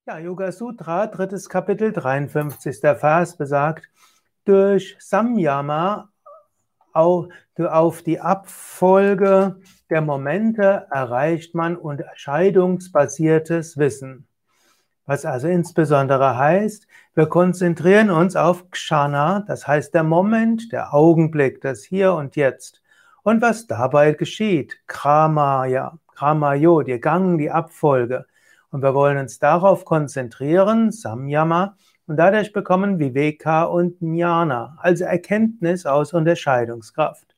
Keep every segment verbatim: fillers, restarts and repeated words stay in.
Ja, Yoga Sutra, drittes Kapitel, dreiundfünfzigster Vers besagt: Durch Samyama au- auf die Abfolge der Momente erreicht man unterscheidungsbasiertes Wissen. Was also insbesondere heißt, wir konzentrieren uns auf Kshana, das heißt der Moment, der Augenblick, das Hier und Jetzt. Und was dabei geschieht, Kramaya, Kramayo, der Gang, die Abfolge. Und wir wollen uns darauf konzentrieren, Samyama, und dadurch bekommen Viveka und Jnana, also Erkenntnis aus Unterscheidungskraft.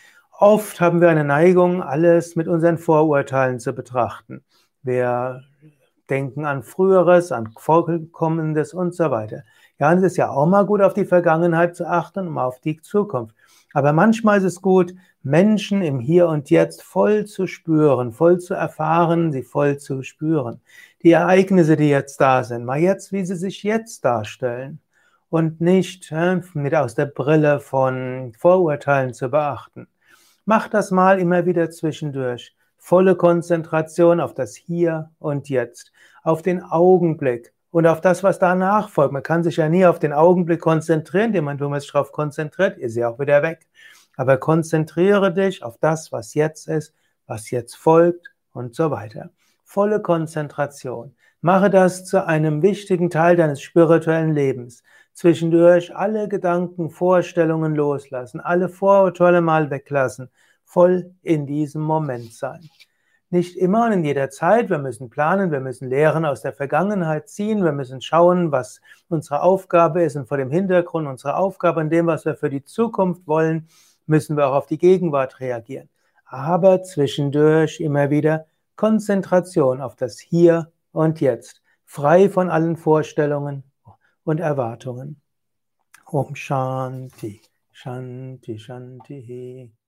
Oft haben wir eine Neigung, alles mit unseren Vorurteilen zu betrachten. Wir denken an Früheres, an Vorkommendes und so weiter. Ja, und es ist ja auch mal gut, auf die Vergangenheit zu achten, um auf die Zukunft. Aber manchmal ist es gut, Menschen im Hier und Jetzt voll zu spüren, voll zu erfahren, sie voll zu spüren. Die Ereignisse, die jetzt da sind, mal jetzt, wie sie sich jetzt darstellen. Und nicht äh, mit aus der Brille von Vorurteilen zu beachten. Mach das mal immer wieder zwischendurch. Volle Konzentration auf das Hier und Jetzt, auf den Augenblick und auf das, was danach folgt. Man kann sich ja nie auf den Augenblick konzentrieren, indem man, wenn man sich darauf konzentriert, ist er auch wieder weg. Aber konzentriere dich auf das, was jetzt ist, was jetzt folgt und so weiter. Volle Konzentration. Mache das zu einem wichtigen Teil deines spirituellen Lebens. Zwischendurch alle Gedanken, Vorstellungen loslassen, alle Vorurteile mal weglassen, voll in diesem Moment sein. Nicht immer und in jeder Zeit, wir müssen planen, wir müssen Lehren aus der Vergangenheit ziehen, wir müssen schauen, was unsere Aufgabe ist, und vor dem Hintergrund unserer Aufgabe und dem, was wir für die Zukunft wollen, müssen wir auch auf die Gegenwart reagieren. Aber zwischendurch immer wieder Konzentration auf das Hier und Jetzt, frei von allen Vorstellungen und Erwartungen. Om Shanti, Shanti, Shanti.